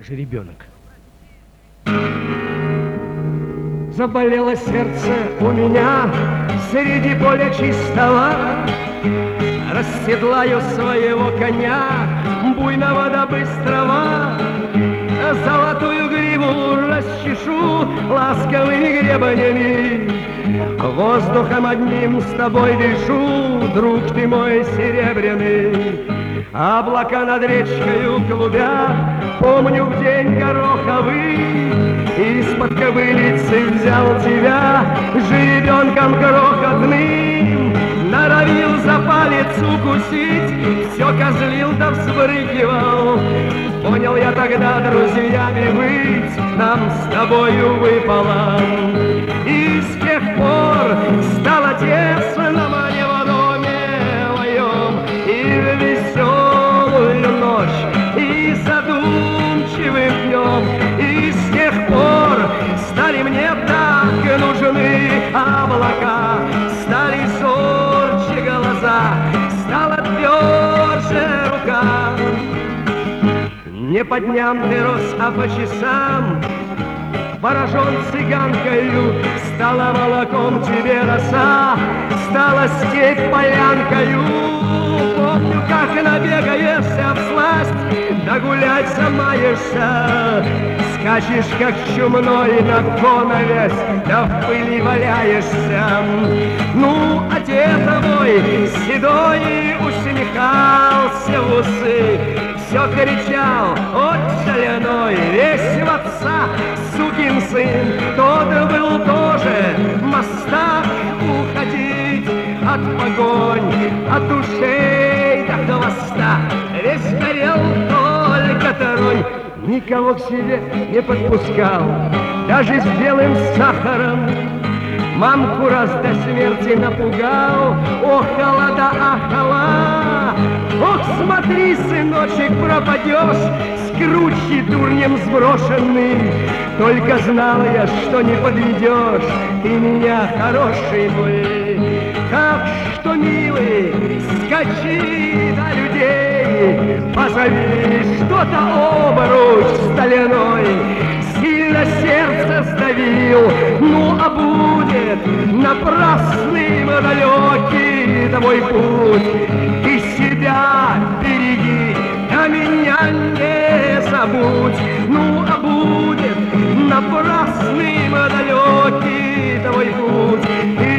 жеребенок. Заболело сердце у меня среди поля чистого. Расседлаю своего коня, буйного да быстрого. Золотую гриву расчешу ласковыми гребанями. Воздухом одним с тобой дышу, друг ты мой серебряный. Облака над речкою клубят, помню в день гороховый. Из-под кобылицы взял тебя жеребенком крохотным. Норовил за палец укусить, все козлил да взбрыкивал. Понял я тогда, друзьями быть нам с тобою выпало. И с тех пор стало тесно мне в доме моем. И в веселую ночь, и задумчивым днем. И с тех пор стали мне так нужны облака. Стали зорче глаза, стала тверже рука. Не по дням ты рос, а по часам. Поражен цыганкою, стала молоком тебе роса, стала степь полянкою. Помню, как набегаешься всласть, да гулять замаешься. Скачешь, как чумной на коновесь, да в пыли валяешься. Ну, отец твой седой усмехался в усы, все кричал: от соляной, весь в отца, сукин сын. Тот был тоже мостак уходить от погонь, от ушей до хвоста. Весь горел только тронь, никого к себе не подпускал, даже с белым сахаром. Мамку раз до смерти напугал, охала да ахала. Ох, смотри, сыночек, пропадешь, с кручи дурнем сброшенный. Только знал я, что не подведешь ты меня, хороший мой. Так что, милый, скачи до людей, позови что-то обруч стальной. Сильно сердце сдавил, ну а будет напрасным и далекий твой путь. Ты себя береги, а меня не забудь. Ну а будет напрасным и далекий твой путь.